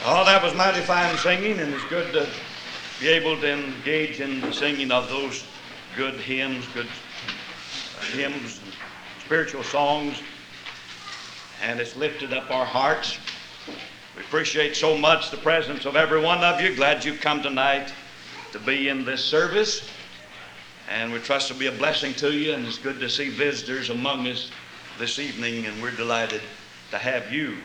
Oh, that was mighty fine singing, and it's good to be able to engage in the singing of those good hymns, and spiritual songs, and it's lifted up our hearts. We appreciate so much the presence of every one of you. Glad you've come tonight to be in this service, and we trust to be a blessing to you, and it's good to see visitors among us this evening, and we're delighted to have you.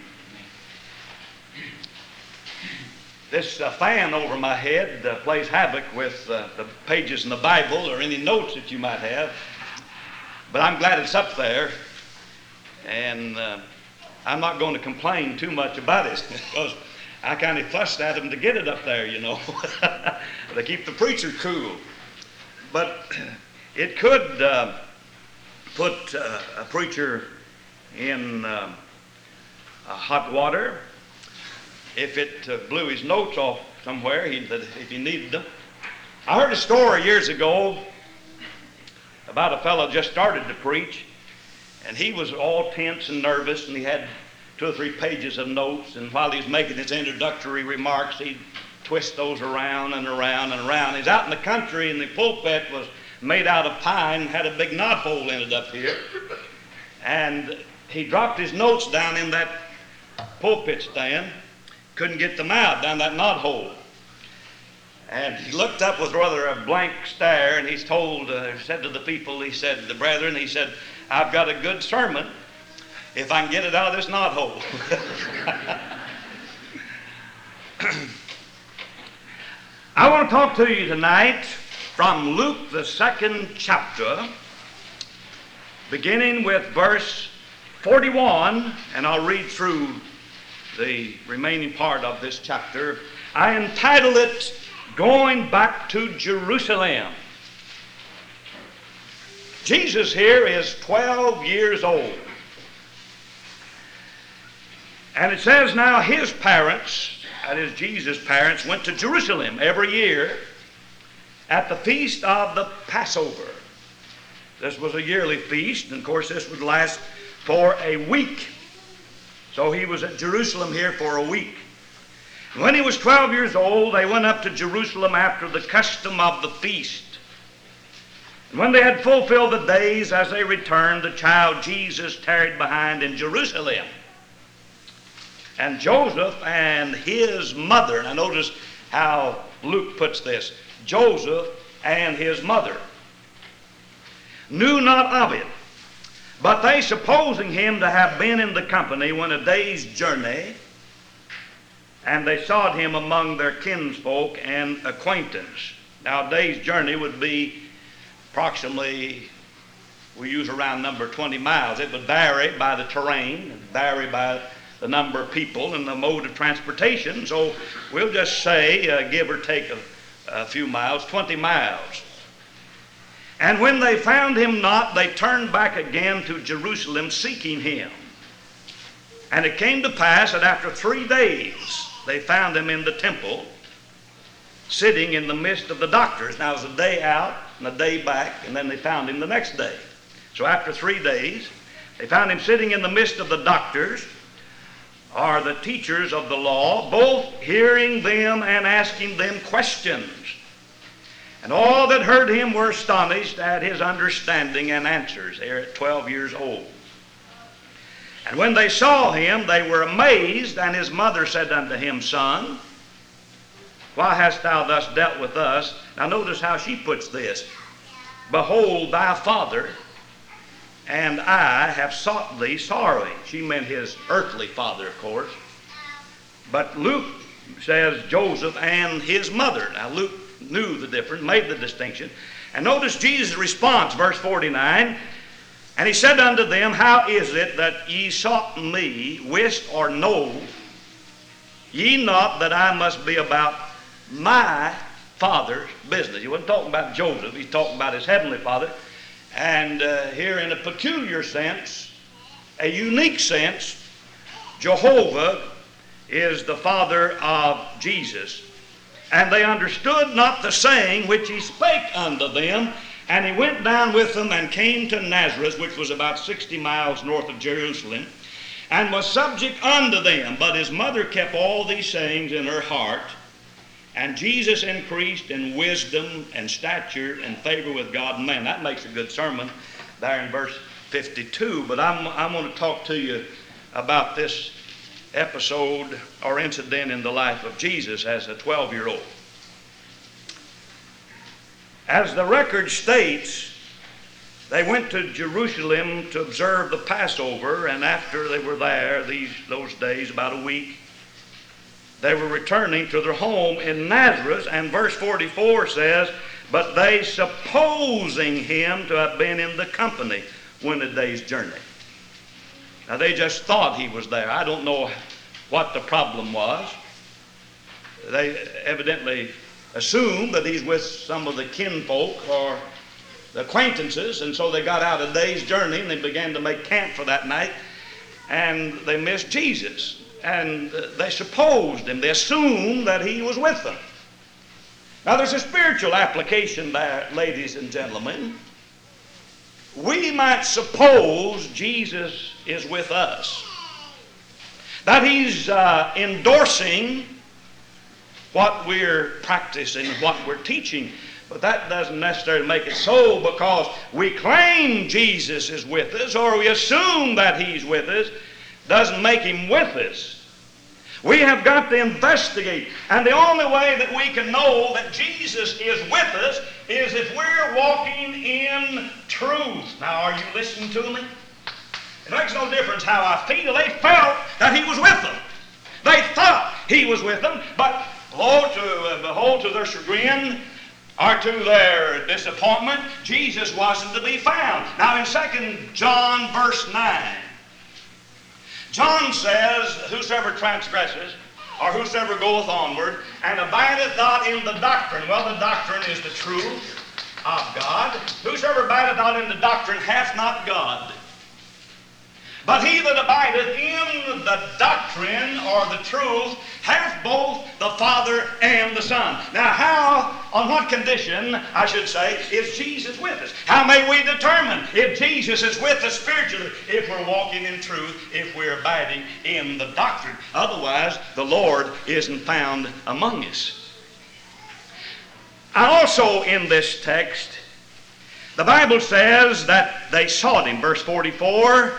This fan over my head plays havoc with the pages in the Bible or any notes that you might have. But I'm glad it's up there. And I'm not going to complain too much about it because I kind of fussed at them to get it up there, you know. They keep the preacher cool. But it could put a preacher in hot water if it blew his notes off somewhere, if he needed them. I heard a story years ago about a fellow just started to preach, and he was all tense and nervous, and he had 2 or 3 pages of notes, and while he was making his introductory remarks, he'd twist those around and around and around. He's out in the country, and the pulpit was made out of pine and had a big knothole in it up here, and he dropped his notes down in that pulpit stand. Couldn't get them out down that knothole. And he looked up with rather a blank stare, and he said to the people, he said, the brethren, he said, I've got a good sermon if I can get it out of this knothole. I want to talk to you tonight from Luke, the 2nd chapter, beginning with verse 41, and I'll read through the remaining part of this chapter. I entitle it, Going Back to Jerusalem. Jesus here is 12 years old. And it says now his parents, that is Jesus' parents, went to Jerusalem every year at the feast of the Passover. This was a yearly feast, and of course this would last for a week. So he was at Jerusalem here for a week. When he was 12 years old, they went up to Jerusalem after the custom of the feast. And when they had fulfilled the days as they returned, the child Jesus tarried behind in Jerusalem. And Joseph and his mother, now notice how Luke puts this, Joseph and his mother knew not of it. But they, supposing him to have been in the company, went a day's journey, and they sought him among their kinsfolk and acquaintance. Now, a day's journey would be approximately, we use around number 20 miles. It would vary by the terrain, and vary by the number of people and the mode of transportation. So we'll just say, give or take a few miles, 20 miles. And when they found him not, they turned back again to Jerusalem, seeking him. And it came to pass that after 3 days, they found him in the temple, sitting in the midst of the doctors. Now, it was a day out and a day back, and then they found him the next day. So after 3 days, they found him sitting in the midst of the doctors, or the teachers of the law, both hearing them and asking them questions. And all that heard him were astonished at his understanding and answers. They are at 12 years old. And when they saw him, they were amazed, and his mother said unto him, Son, why hast thou thus dealt with us? Now notice how she puts this. Behold, thy father and I have sought thee sorrowing. She meant his earthly father, of course. But Luke says Joseph and his mother. Now Luke knew the difference, made the distinction. And notice Jesus' response, verse 49. And he said unto them, How is it that ye sought me, wist or know ye not that I must be about my Father's business? He wasn't talking about Joseph, he's talking about his heavenly Father. And here in a peculiar sense, a unique sense, Jehovah is the Father of Jesus. And they understood not the saying which he spake unto them. And he went down with them and came to Nazareth, which was about 60 miles north of Jerusalem. and was subject unto them. But his mother kept all these sayings in her heart. And Jesus increased in wisdom and stature and favor with God and man. That makes a good sermon there in verse 52. But I'm going to talk to you about this episode or incident in the life of Jesus as a 12-year-old. As the record states, they went to Jerusalem to observe the Passover, and after they were there those days, about a week, they were returning to their home in Nazareth, and verse 44 says, but they supposing him to have been in the company when a day's journey. Now they just thought he was there. I don't know what the problem was. They evidently assumed that he's with some of the kinfolk or the acquaintances, and so they got out a day's journey and they began to make camp for that night, and they missed Jesus. And they supposed him, they assumed that he was with them. Now there's a spiritual application there, ladies and gentlemen. We might suppose Jesus is with us, that he's endorsing what we're practicing, what we're teaching. But that doesn't necessarily make it so, because we claim Jesus is with us or we assume that he's with us doesn't make him with us. We have got to investigate. And the only way that we can know that Jesus is with us is if we're walking in truth. Now, are you listening to me? It makes no difference how I feel. They felt that he was with them. They thought he was with them, but behold, to their chagrin, or to their disappointment, Jesus wasn't to be found. Now in 2 John verse 9, John says, whosoever transgresses, or whosoever goeth onward, and abideth not in the doctrine. Well, the doctrine is the truth of God. Whosoever abideth not in the doctrine hath not God. But he that abideth in the doctrine, or the truth, hath both the Father and the Son. Now on what condition, I should say, is Jesus with us? How may we determine if Jesus is with us spiritually? If we're walking in truth, if we're abiding in the doctrine. Otherwise, the Lord isn't found among us. And also in this text, the Bible says that they sought him, verse 44,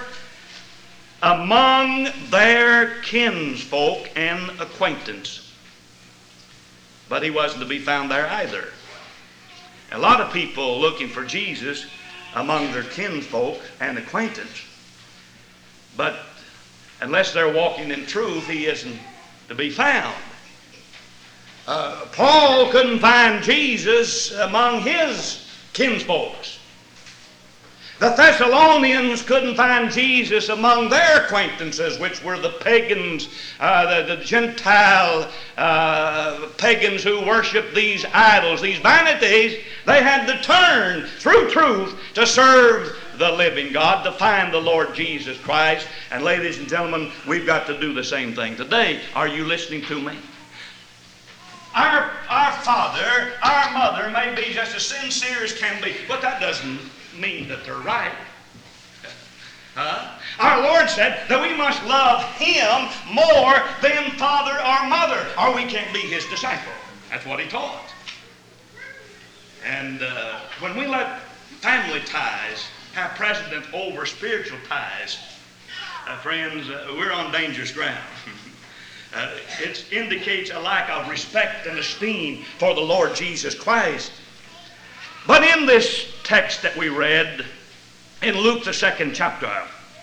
among their kinsfolk and acquaintance. But he wasn't to be found there either. A lot of people looking for Jesus among their kinsfolk and acquaintance. But unless they're walking in truth, he isn't to be found. Paul couldn't find Jesus among his kinsfolks. The Thessalonians couldn't find Jesus among their acquaintances, which were the pagans, the Gentile pagans who worshiped these idols, these vanities. They had to turn through truth to serve the living God, to find the Lord Jesus Christ. And ladies and gentlemen, we've got to do the same thing today. Are you listening to me? Our father, our mother may be just as sincere as can be, but that doesn't mean that they're right. Our Lord said that we must love him more than father or mother, or we can't be his disciple. That's what he taught. And when we let family ties have precedence over spiritual ties, friends, we're on dangerous ground. It indicates a lack of respect and esteem for the Lord Jesus Christ. But in this text that we read in Luke the 2nd chapter,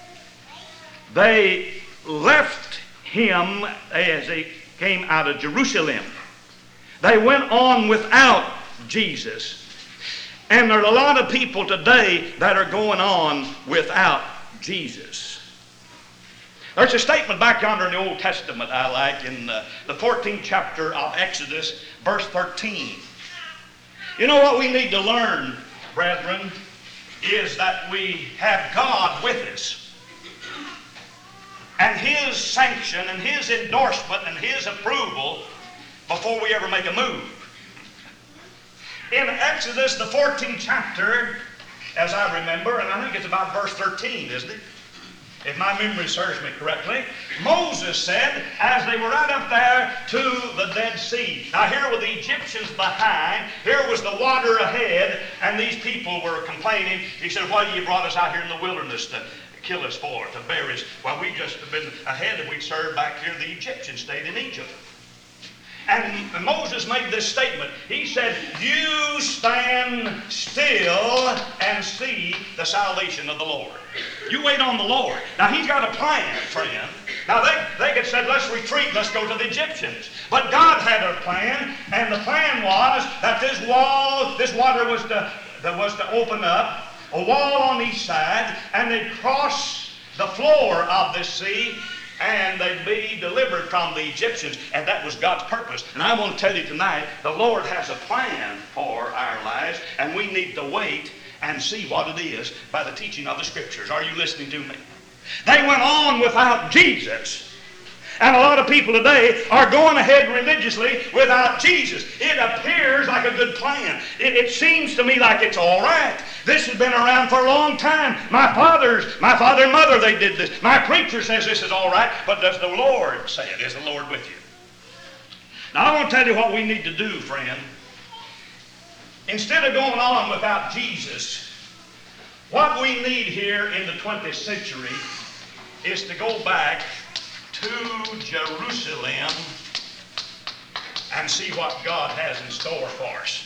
they left him as they came out of Jerusalem. They went on without Jesus. And there are a lot of people today that are going on without Jesus. There's a statement back yonder in the Old Testament I like in the 14th chapter of Exodus, verse 13. You know what we need to learn, brethren, is that we have God with us. And his sanction and his endorsement and his approval before we ever make a move. In Exodus, the 14th chapter, as I remember, and I think it's about verse 13, isn't it? if my memory serves me correctly, Moses said, as they were right up there to the Dead Sea. Now here were the Egyptians behind, here was the water ahead, and these people were complaining. He said, "Why you brought us out here in the wilderness to kill us for, to bury us? Well, we just have been ahead and we served back here the Egyptian state in Egypt." And Moses made this statement. He said, "You stand still and see the salvation of the Lord." You wait on the Lord. Now, He's got a plan, friend. Now, they could say, "Let's retreat, let's go to the Egyptians." But God had a plan, and the plan was that this water was to open up, a wall on each side, and they'd cross the floor of this sea, and they'd be delivered from the Egyptians, and that was God's purpose. And I want to tell you tonight, the Lord has a plan for our lives, and we need to wait and see what it is by the teaching of the Scriptures. Are you listening to me? They went on without Jesus. And a lot of people today are going ahead religiously without Jesus. It appears like a good plan. It seems to me like it's all right. This has been around for a long time. My father and mother, they did this. My preacher says this is all right. But does the Lord say it? Is the Lord with you? Now I want to tell you what we need to do, friend. Instead of going on without Jesus, what we need here in the 20th century is to go back to Jerusalem and see what God has in store for us.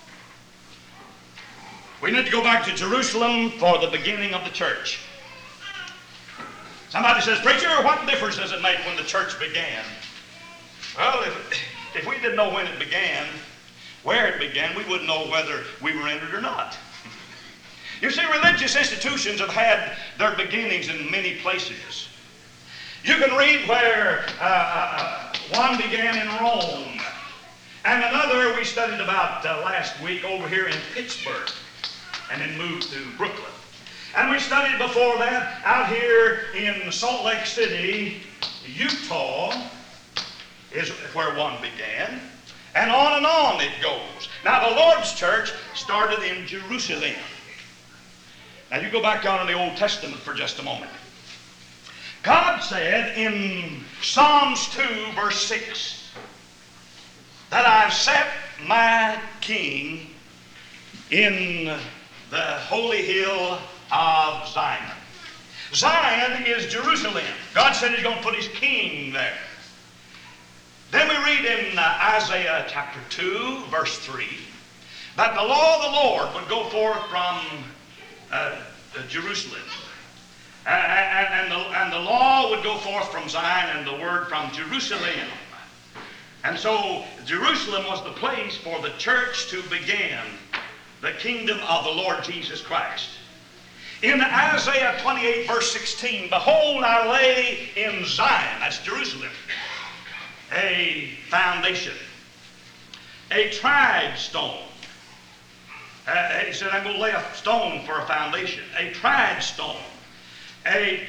We need to go back to Jerusalem for the beginning of the church. Somebody says, "Preacher, what difference does it make when the church began?" Well, if we didn't know when it began, where it began, we wouldn't know whether we were in it or not. You see, religious institutions have had their beginnings in many places. You can read where one began in Rome, and another we studied about last week over here in Pittsburgh, and then moved to Brooklyn. And we studied before that out here in Salt Lake City, Utah, is where one began, and on it goes. Now the Lord's church started in Jerusalem. Now you go back down in the Old Testament for just a moment. God said in Psalms 2, verse 6, that I've set my king in the holy hill of Zion. Zion is Jerusalem. God said He's going to put His king there. Then we read in Isaiah chapter 2, verse 3, that the law of the Lord would go forth from Jerusalem. And the law would go forth from Zion, and the word from Jerusalem. And so Jerusalem was the place for the church to begin the kingdom of the Lord Jesus Christ. In Isaiah 28, verse 16, "Behold, I lay in Zion," that's Jerusalem, "a foundation, a tried stone." He said, "I'm going to lay a stone for a foundation, a tried stone, a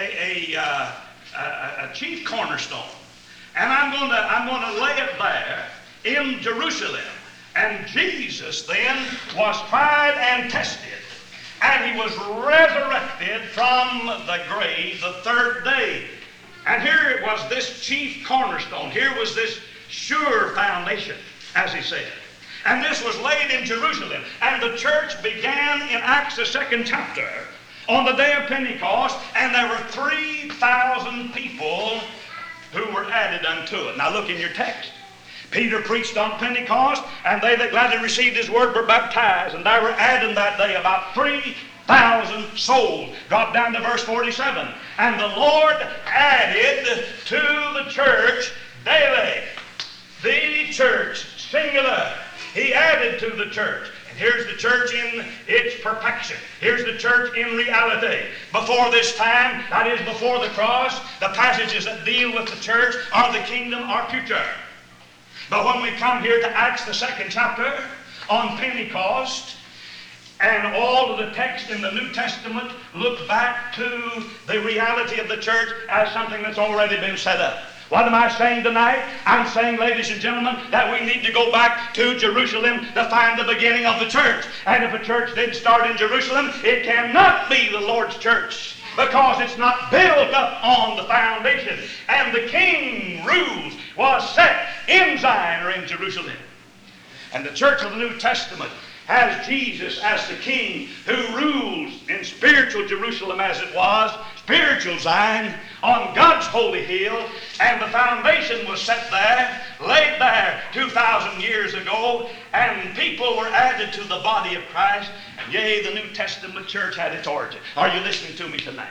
chief cornerstone, and I'm going to lay it there in Jerusalem." And Jesus then was tried and tested, and He was resurrected from the grave the third day. And here it was this chief cornerstone. Here was this sure foundation, as He said. And this was laid in Jerusalem. And the church began in Acts, the 2nd chapter, on the day of Pentecost, and there were 3,000 people who were added unto it. Now look in your text. Peter preached on Pentecost, and they that gladly received his word were baptized, and there were added that day about 3,000 souls. Drop down to verse 47. And the Lord added to the church daily. The church, singular. He added to the church. And here's the church in its perfection. Here's the church in reality. Before this time, that is before the cross, the passages that deal with the church or the kingdom are future. But when we come here to Acts, the 2nd chapter, on Pentecost, and all of the text in the New Testament look back to the reality of the church as something that's already been set up. What am I saying tonight? I'm saying, ladies and gentlemen, that we need to go back to Jerusalem to find the beginning of the church. And if a church did start in Jerusalem, it cannot be the Lord's church. because it's not built up on the foundation. And the King rules was set in Zion or in Jerusalem. And the church of the New Testament has Jesus as the King who rules in spiritual Jerusalem as it was, spiritual Zion, on God's holy hill, and the foundation was set there, laid there 2,000 years ago, and people were added to the body of Christ, and yea, the New Testament church had its origin. Are you listening to me tonight?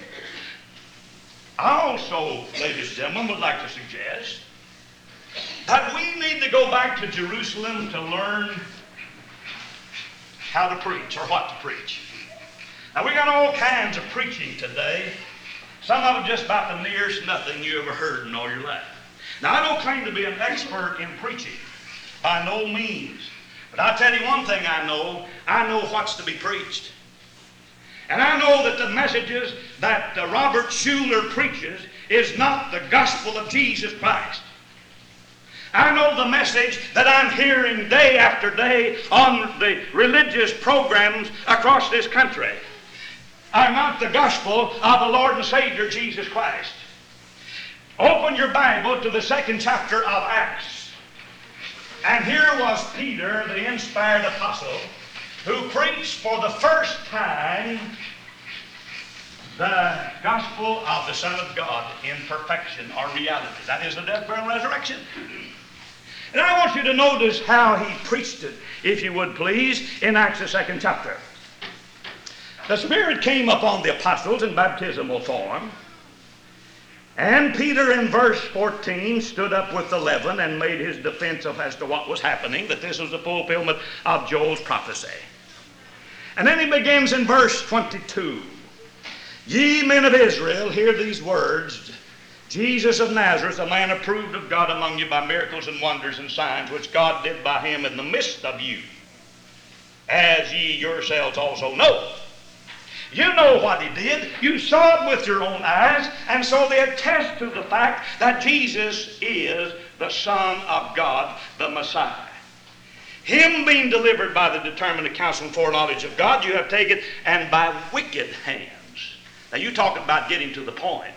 I also, ladies and gentlemen, would like to suggest that we need to go back to Jerusalem to learn how to preach or what to preach. Now, we got all kinds of preaching today. Some of them just about the nearest nothing you ever heard in all your life. Now, I don't claim to be an expert in preaching, by no means. But I'll tell you one thing I know what's to be preached. And I know that the messages that Robert Schuller preaches is not the gospel of Jesus Christ. I know the message that I'm hearing day after day on the religious programs across this country are not the gospel of the Lord and Savior Jesus Christ. Open your Bible to the 2nd chapter of Acts. And here was Peter, the inspired apostle, who preached for the first time the gospel of the Son of God in perfection or reality. That is the death, burial, and resurrection. And I want you to notice how he preached it, if you would please, in Acts the 2nd chapter. The Spirit came upon the apostles in baptismal form, and Peter in verse 14 stood up with the 11 and made his defense as to what was happening, that this was the fulfillment of Joel's prophecy. And then he begins in verse 22. Ye men of Israel, hear these words. Jesus of Nazareth, a man approved of God among you by miracles and wonders and signs, which God did by him in the midst of you, as ye yourselves also know. You know what he did. You saw it with your own eyes, and so they attest to the fact that Jesus is the Son of God, the Messiah. Him being delivered by the determined counsel and foreknowledge of God, you have taken, and by wicked hands. Now you talking about getting to the point.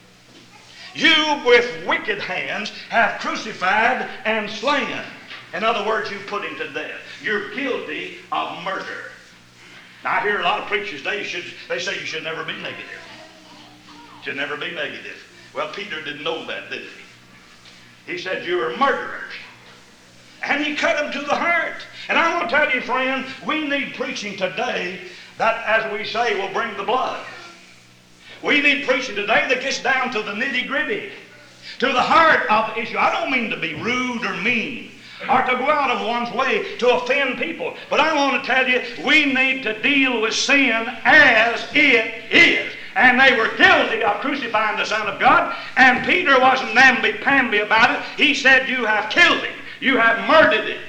You with wicked hands have crucified and slain. In other words, you put him to death. You're guilty of murder. Now I hear a lot of preachers today, they say you should never be negative. Should never be negative. Well, Peter didn't know that, did he? He said, you're murderers. And he cut them to the heart. And I want to tell you, friend, we need preaching today that, as we say, will bring the blood. We need preaching today that gets down to the nitty-gritty, to the heart of the issue. I don't mean to be rude or mean or to go out of one's way to offend people. But I want to tell you, we need to deal with sin as it is. And they were guilty of crucifying the Son of God. And Peter wasn't namby-pamby about it. He said, you have killed him. You have murdered him.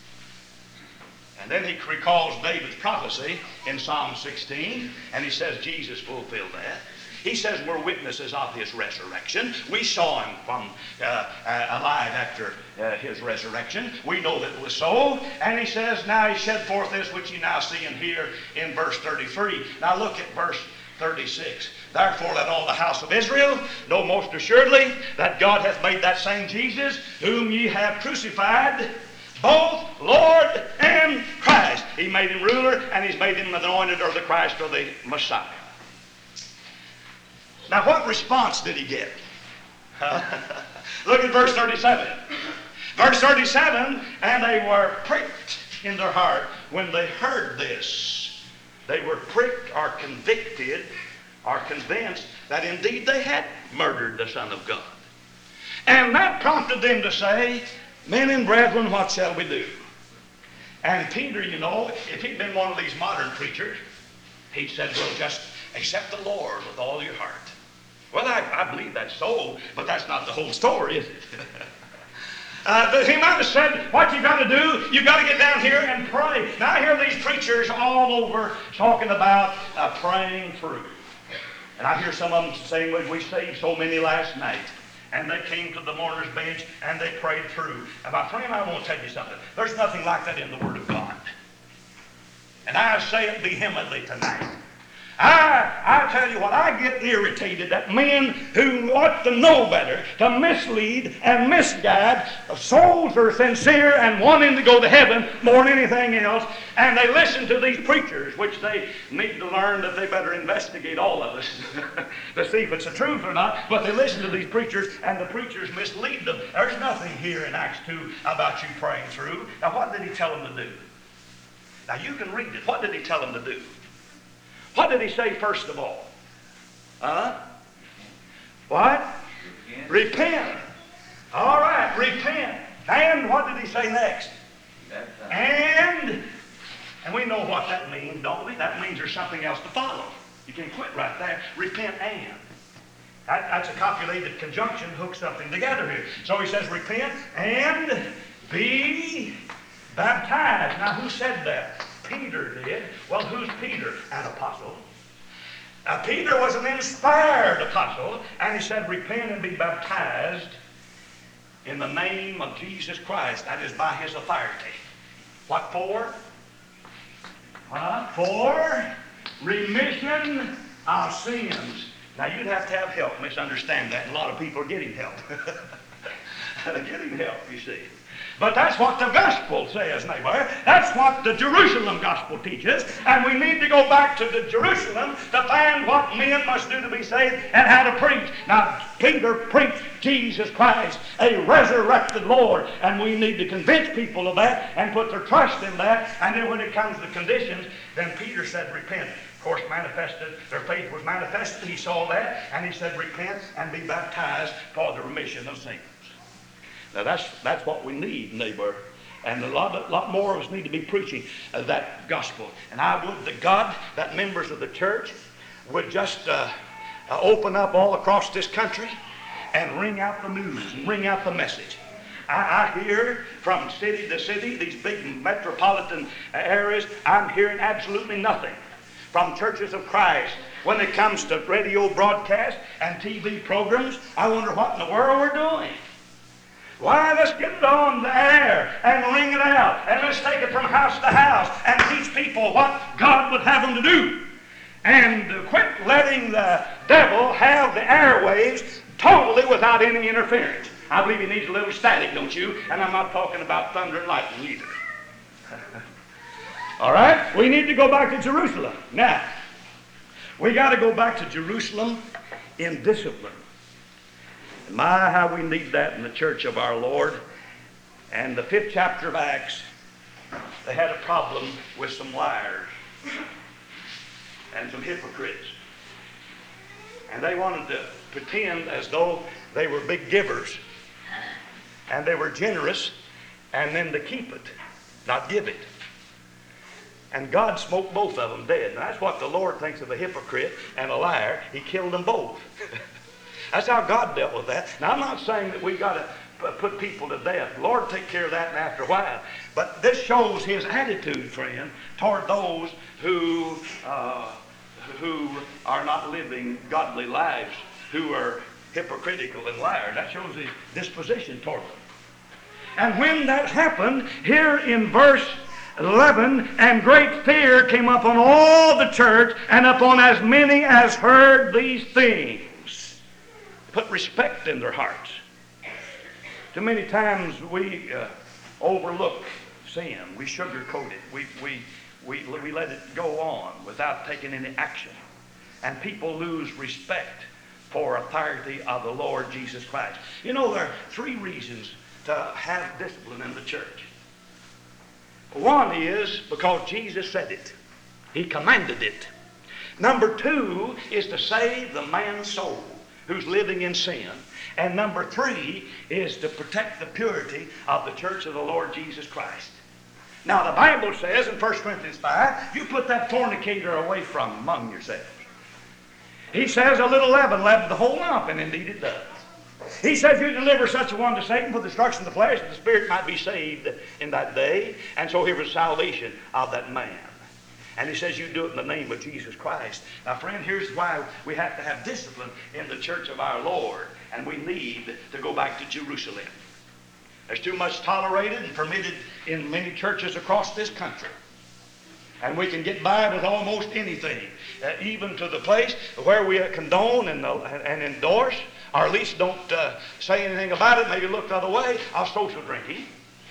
And then he recalls David's prophecy in Psalm 16. And he says Jesus fulfilled that. He says we're witnesses of his resurrection. We saw him from alive after his resurrection. We know that it was so. And he says, now he shed forth this which you now see and hear in verse 33. Now look at verse 36. Therefore let all the house of Israel know most assuredly that God hath made that same Jesus, whom ye have crucified, both Lord and Christ. He made him ruler, and he's made him the anointed or the Christ or the Messiah. Now, what response did he get? Look at verse 37. Verse 37, and they were pricked in their heart when they heard this. They were pricked or convicted or convinced that indeed they had murdered the Son of God. And that prompted them to say, men and brethren, what shall we do? And Peter, you know, if he'd been one of these modern preachers, he said, well, just accept the Lord with all your heart. Well, I believe that's so, but that's not the whole story, is it? He might have said, what you got to do, you got to get down here and pray. Now I hear these preachers all over talking about praying through. And I hear some of them saying, we saved so many last night. And they came to the mourner's bench and they prayed through. And my friend, I want to tell you something. There's nothing like that in the Word of God. And I say it vehemently tonight. I tell you what, I get irritated at men who ought to know better, to mislead and misguide. Souls are sincere and wanting to go to heaven more than anything else, and they listen to these preachers, which they need to learn that they better investigate all of us to see if it's the truth or not. But they listen to these preachers, and the preachers mislead them. There's nothing here in Acts 2 about you praying through. Now, what did he tell them to do? Now, you can read it. What did he tell them to do? What did he say first of all? What? Repent. All right, repent. And what did he say next? And we know what that means, don't we? That means there's something else to follow. You can quit right there. Repent and. That's a copulated conjunction, hook something together here. So he says, repent and be baptized. Now, who said that? Peter did. Well, who's Peter? An apostle. Now, Peter was an inspired apostle, and he said, repent and be baptized in the name of Jesus Christ. That is by his authority. What for? For remission of sins. Now, you'd have to have help. Misunderstand that. A lot of people are getting help. Getting help, you see. But that's what the gospel says, neighbor. That's what the Jerusalem gospel teaches. And we need to go back to the Jerusalem to find what men must do to be saved and how to preach. Now, Peter preached Jesus Christ, a resurrected Lord. And we need to convince people of that and put their trust in that. And then when it comes to conditions, then Peter said, repent. Of course, their faith was manifested. He saw that. And he said, repent and be baptized for the remission of sins. Now that's what we need, neighbor. And a lot more of us need to be preaching that gospel. And I would to God that members of the church would just open up all across this country and ring out the news and ring out the message. I hear from city to city, these big metropolitan areas, I'm hearing absolutely nothing from churches of Christ. When it comes to radio broadcast and TV programs, I wonder what in the world we're doing. Why, let's get it on the air and ring it out, and let's take it from house to house and teach people what God would have them to do. And quit letting the devil have the airwaves totally without any interference. I believe he needs a little static, don't you? And I'm not talking about thunder and lightning either. All right? We need to go back to Jerusalem. Now, we got to go back to Jerusalem in discipline. My, how we need that in the church of our Lord. And the 5th chapter of Acts, they had a problem with some liars and some hypocrites. And they wanted to pretend as though they were big givers. And they were generous, and then to keep it, not give it. And God smote both of them dead. And that's what the Lord thinks of a hypocrite and a liar. He killed them both. That's how God dealt with that. Now, I'm not saying that we got to put people to death. The Lord take care of that after a while. But this shows his attitude, friend, toward those who are not living godly lives, who are hypocritical and liars. That shows his disposition toward them. And when that happened, here in verse 11, and great fear came upon all the church and upon as many as heard these things. Put respect in their hearts. Too many times we overlook sin. We sugarcoat it. We let it go on without taking any action. And people lose respect for authority of the Lord Jesus Christ. You know, there are 3 reasons to have discipline in the church. One is because Jesus said it. He commanded it. Number 2 is to save the man's soul who's living in sin. And number 3 is to protect the purity of the church of the Lord Jesus Christ. Now, the Bible says in 1 Corinthians 5, you put that fornicator away from among yourselves. He says a little leaven leavens the whole lump, and indeed it does. He says you deliver such a one to Satan for the destruction of the flesh, that the spirit might be saved in that day. And so here was salvation of that man. And he says you do it in the name of Jesus Christ. Now, friend, here's why we have to have discipline in the church of our Lord. And we need to go back to Jerusalem. There's too much tolerated and permitted in many churches across this country. And we can get by with almost anything. even to the place where we condone and endorse, or at least don't say anything about it, maybe look the other way, of social drinking.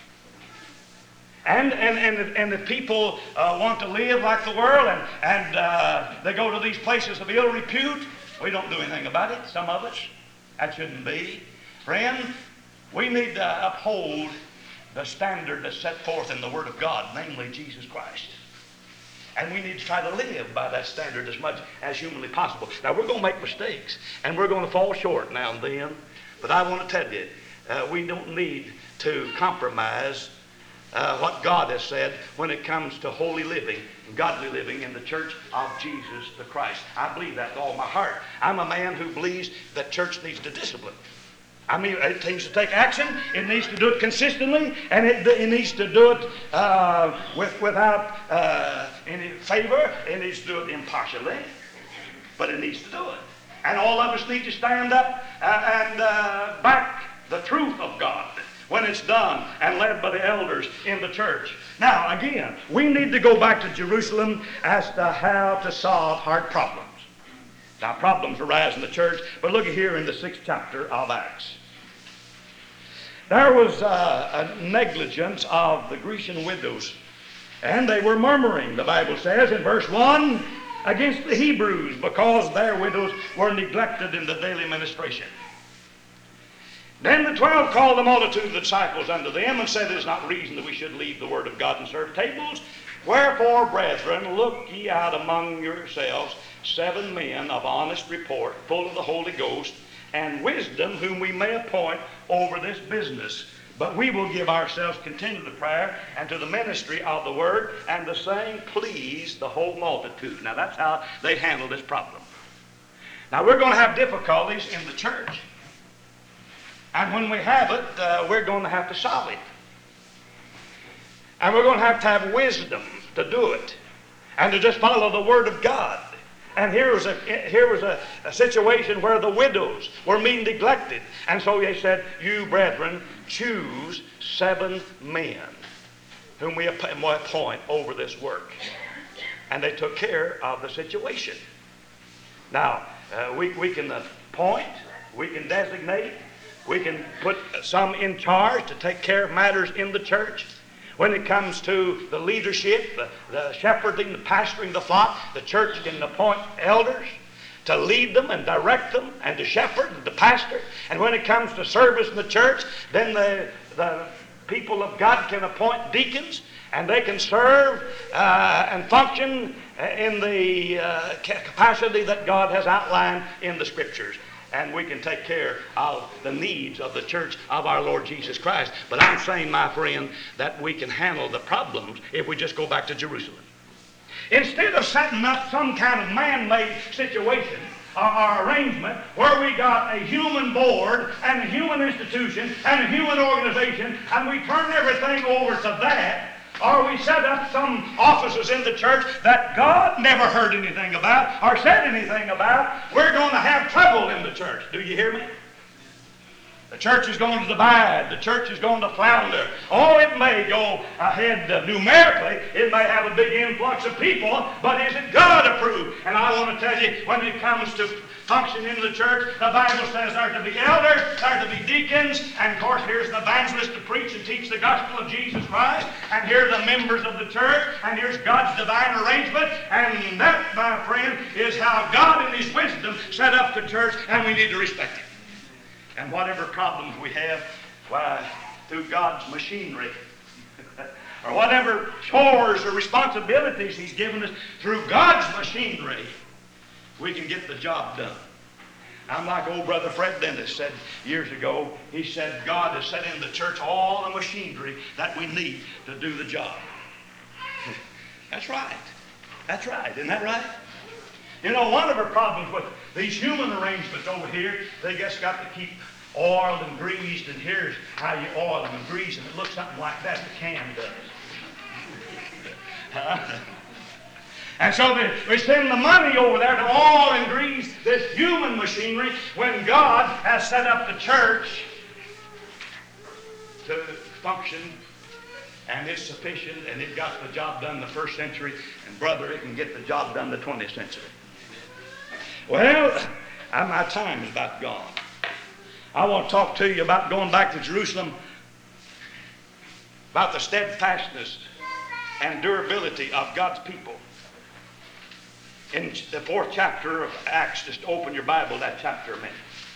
And if people want to live like the world and they go to these places of ill repute, we don't do anything about it, some of us. That shouldn't be. Friend, we need to uphold the standard that's set forth in the Word of God, namely Jesus Christ. And we need to try to live by that standard as much as humanly possible. Now, we're going to make mistakes, and we're going to fall short now and then. But I want to tell you, we don't need to compromise what God has said when it comes to holy living, godly living in the church of Jesus the Christ. I believe that with all my heart. I'm a man who believes that church needs to discipline. I mean, it needs to take action. It needs to do it consistently, and it needs to do it without any favor. It needs to do it impartially, but it needs to do it. And all of us need to stand up and back the truth of God when it's done and led by the elders in the church. Now, again, we need to go back to Jerusalem as to how to solve hard problems. Now, problems arise in the church, but look here in the 6th chapter of Acts. There was a negligence of the Grecian widows, and they were murmuring, the Bible says in verse 1, against the Hebrews because their widows were neglected in the daily ministration. Then the 12 called the multitude of the disciples unto them and said, it is not reason that we should leave the word of God and serve tables. Wherefore, brethren, look ye out among yourselves 7 men of honest report, full of the Holy Ghost and wisdom, whom we may appoint over this business. But we will give ourselves continually to prayer and to the ministry of the word, and the saying pleased the whole multitude. Now that's how they handle this problem. Now we're going to have difficulties in the church. And when we have it, we're going to have to solve it. And we're going to have wisdom to do it. And to just follow the Word of God. And here was a situation where the widows were being neglected. And so they said, you brethren, choose 7 men whom we appoint over this work. And they took care of the situation. Now, we can appoint, we can designate, we can put some in charge to take care of matters in the church. When it comes to the leadership, the shepherding, the pastoring the flock, the church can appoint elders to lead them and direct them and to shepherd and to pastor. And when it comes to service in the church, then the people of God can appoint deacons, and they can serve and function in the capacity that God has outlined in the Scriptures. And we can take care of the needs of the church of our Lord Jesus Christ. But I'm saying, my friend, that we can handle the problems if we just go back to Jerusalem. Instead of setting up some kind of man-made situation or arrangement where we got a human board and a human institution and a human organization, and we turn everything over to that, or we set up some offices in the church that God never heard anything about or said anything about, we're going to have trouble in the church. Do you hear me? The church is going to divide. The church is going to flounder. Oh, it may go ahead numerically. It may have a big influx of people, but is it God approved? And I want to tell you, when it comes to function in the church, the Bible says there are to be elders, there are to be deacons, and of course here's an evangelist to preach and teach the gospel of Jesus Christ, and here are the members of the church, and here's God's divine arrangement, and that, my friend, is how God in His wisdom set up the church, and we need to respect it. And whatever problems we have, why, through God's machinery, or whatever chores or responsibilities He's given us through God's machinery, we can get the job done. I'm like old brother Fred Dennis said years ago. He said, God has set in the church all the machinery that we need to do the job. That's right. That's right. Isn't that right? You know, one of our problems with these human arrangements over here, they just got to keep oiled and greased, and here's how you oil them and grease them. It looks something like that, the can does. And so we send the money over there to oil and grease this human machinery when God has set up the church to function, and it's sufficient, and it got the job done in the 1st century, and brother, it can get the job done in the 20th century. Well, my time is about gone. I want to talk to you about going back to Jerusalem, about the steadfastness and durability of God's people. In the 4th chapter of Acts, just open your Bible that chapter a minute.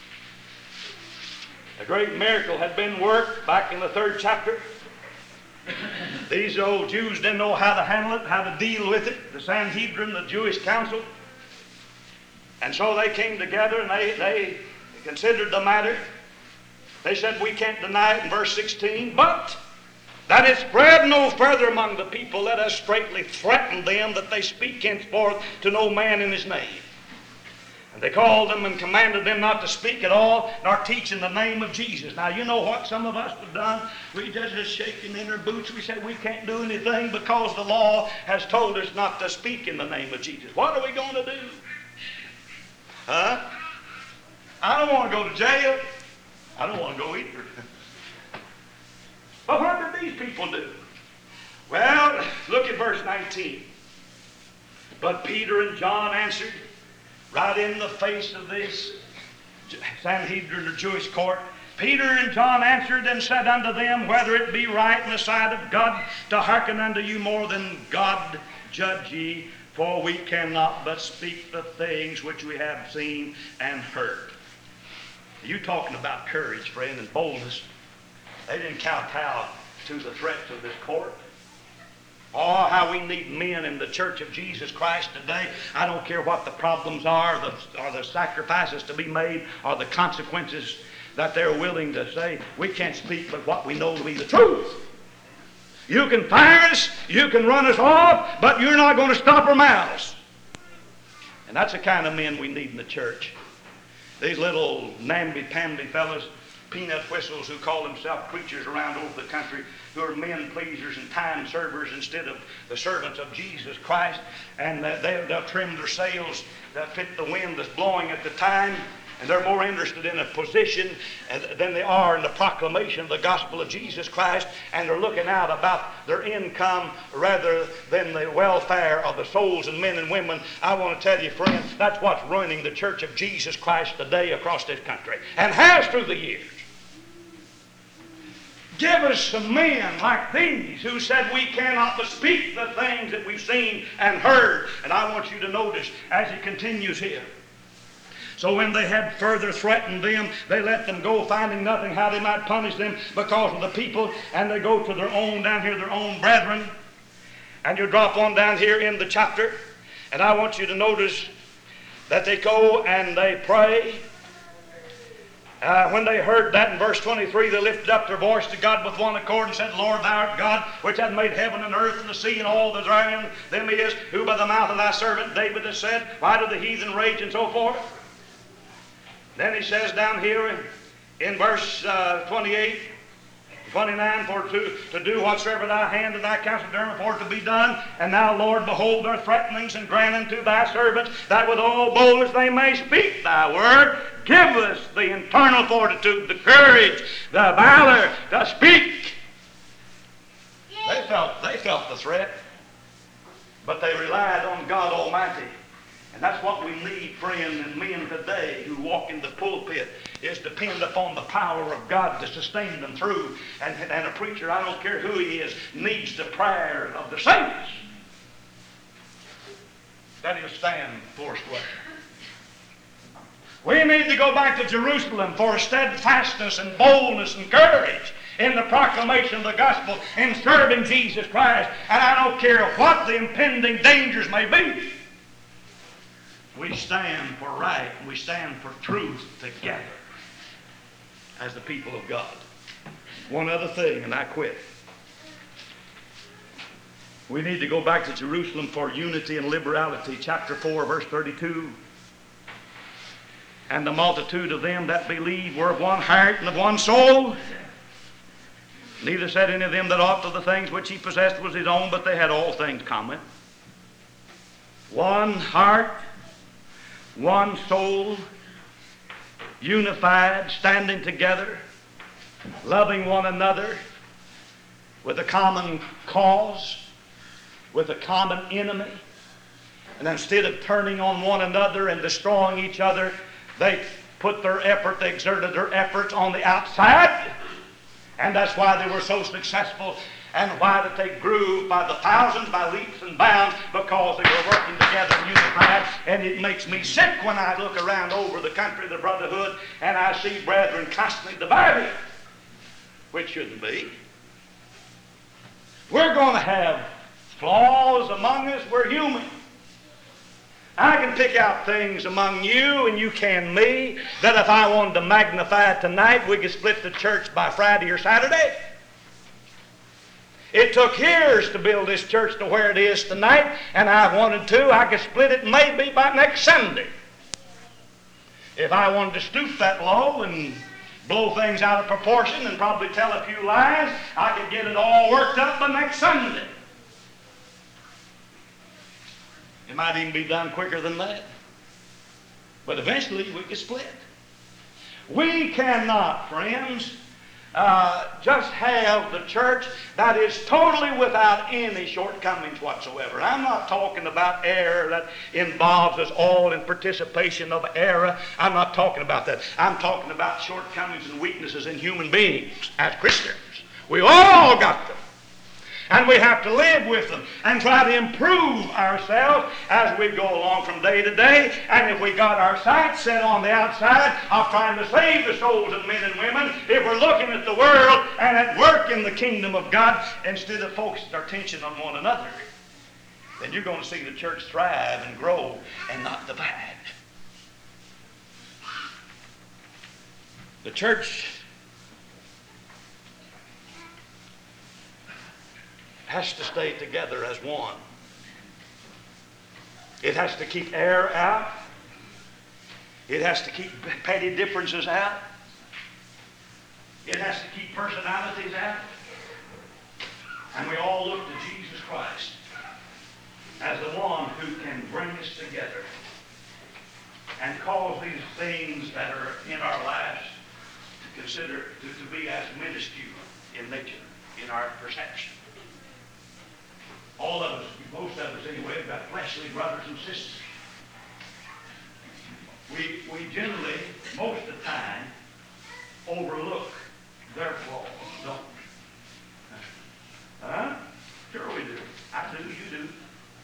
A great miracle had been worked back in the 3rd chapter. These old Jews didn't know how to handle it, how to deal with it. The Sanhedrin, the Jewish council. And so they came together and they considered the matter. They said, we can't deny it in verse 16, but that it spread no further among the people, let us straitly threaten them that they speak henceforth to no man in his name. And they called them and commanded them not to speak at all, nor teach in the name of Jesus. Now, you know what some of us have done? We just shaking in our boots. We said we can't do anything because the law has told us not to speak in the name of Jesus. What are we going to do? Huh? I don't want to go to jail. I don't want to go either. But what did these people do? Well, look at verse 19. But Peter and John answered, right in the face of this Sanhedrin or Jewish court, Peter and John answered and said unto them, whether it be right in the sight of God to hearken unto you more than God judge ye, for we cannot but speak the things which we have seen and heard. You talking about courage, friend, and boldness. They didn't kowtow to the threats of this court. Oh, how we need men in the church of Jesus Christ today. I don't care what the problems are, or the sacrifices to be made, or the consequences that they're willing to say. We can't speak but what we know to be the truth. You can fire us, you can run us off, but you're not going to stop our mouths. And that's the kind of men we need in the church. These little namby-pamby fellas, peanut whistles who call themselves preachers around over the country, who are men pleasers and time servers instead of the servants of Jesus Christ, and they'll trim their sails that fit the wind that's blowing at the time, and they're more interested in a position than they are in the proclamation of the gospel of Jesus Christ, and they're looking out about their income rather than the welfare of the souls and men and women. I want to tell you, friends, that's what's ruining the church of Jesus Christ today across this country, and has through the years. Give us some men like these who said we cannot but speak the things that we've seen and heard. And I want you to notice as he continues here. So when they had further threatened them, they let them go, finding nothing how they might punish them because of the people. And they go to their own, down here, their own brethren. And you drop on down here in the chapter. And I want you to notice that they go and they pray. When they heard that in verse 23, they lifted up their voice to God with one accord and said, Lord, thou art God, which hath made heaven and earth and the sea and all that therein them is, who by the mouth of thy servant David has said, why do the heathen rage, and so forth. Then he says down here in verse 28, 29, for to do whatsoever thy hand and thy counsel determine for it to be done. And now, Lord, behold their threatenings, and grant unto thy servants that with all boldness they may speak thy word. Give us the internal fortitude, the courage, the valor to speak. They felt the threat, but they relied on God Almighty. And that's what we need, friends and men today who walk in the pulpit, is depend upon the power of God to sustain them through. And a preacher, I don't care who he is, needs the prayer of the saints that he'll stand foursquare. We need to go back to Jerusalem for steadfastness and boldness and courage in the proclamation of the gospel, in serving Jesus Christ. And I don't care what the impending dangers may be. We stand for right and we stand for truth together as the people of God. One other thing, and I quit. We need to go back to Jerusalem for unity and liberality. Chapter 4, verse 32. And the multitude of them that believed were of one heart and of one soul. Neither said any of them that aught of the things which he possessed was his own, but they had all things common. One heart, one soul, unified, standing together, loving one another with a common cause, with a common enemy. And instead of turning on one another and destroying each other, they put their effort, they exerted their efforts on the outside. And that's why they were so successful, and why that they grew by the thousands, by leaps and bounds, because they were working together unified. And it makes me sick when I look around over the country of the brotherhood and I see brethren constantly divided, which shouldn't be. We're going to have flaws among us. We're human. I can pick out things among you, and you can me, that if I wanted to magnify it tonight, we could split the church by Friday or Saturday. It took years to build this church to where it is tonight, and I wanted to. I could split it maybe by next Sunday. If I wanted to stoop that low and blow things out of proportion and probably tell a few lies, I could get it all worked up by next Sunday. It might even be done quicker than that. But eventually we could split. We cannot, friends, just have the church that is totally without any shortcomings whatsoever. And I'm not talking about error that involves us all in participation of error. I'm not talking about that. I'm talking about shortcomings and weaknesses in human beings as Christians. We all got them. And we have to live with them and try to improve ourselves as we go along from day to day. And if we got our sights set on the outside of trying to save the souls of men and women, if we're looking at the world and at work in the kingdom of God instead of focusing our attention on one another, then you're going to see the church thrive and grow and not divide. The church has to stay together as one. It has to keep error out. It has to keep petty differences out. It has to keep personalities out. And we all look to Jesus Christ as the one who can bring us together and cause these things that are in our lives to consider to be as minuscule in nature, in our perception. All of us, most of us anyway, have got fleshly brothers and sisters. We generally, most of the time, overlook their flaws, don't we? Huh? Sure we do. I do, you do.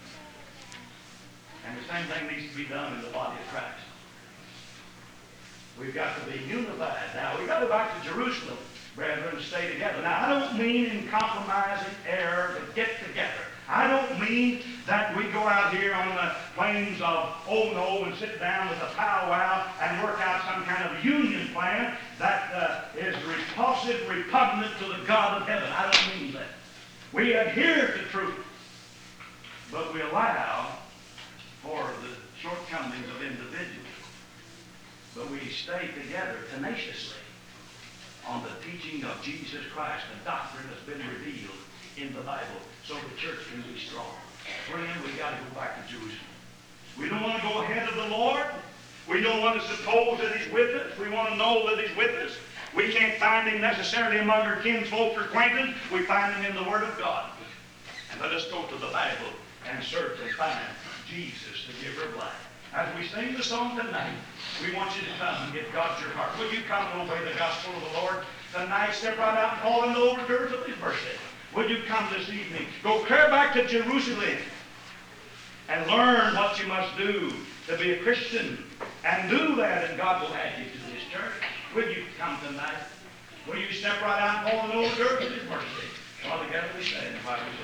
And the same thing needs to be done in the body of Christ. We've got to be unified. Now, we've got to go back to Jerusalem, brethren, to stay together. Now, I don't mean in compromising error to get together. I don't mean that we go out here on the plains of Ono and sit down with a powwow and work out some kind of union plan that is repulsive, repugnant to the God of heaven. I don't mean that. We adhere to truth, but we allow for the shortcomings of individuals. But we stay together tenaciously on the teaching of Jesus Christ, the doctrine that's been revealed in the Bible, so the church can be strong. Friend, we got to go back to Jerusalem. We don't want to go ahead of the Lord. We don't want to suppose that He's with us. We want to know that He's with us. We can't find Him necessarily among our kinsfolk or acquaintance. We find Him in the Word of God. And let us go to the Bible and search and find Jesus, the giver of life. As we sing the song tonight, we want you to come and give God your heart. Will you come and obey the gospel of the Lord tonight? Step right out and call in the overtures of His mercy. Will you come this evening? Go clear back to Jerusalem and learn what you must do to be a Christian. And do that, and God will add you to His church. Will you come tonight? Will you step right out and call in the overtures of His mercy? While together we stand, the Bible says.